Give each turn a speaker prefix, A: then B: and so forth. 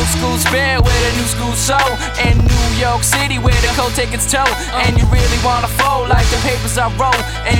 A: school spirit with a new school soul. In New York City where the code take its toll, and you really wanna fold like the papers I wrote. And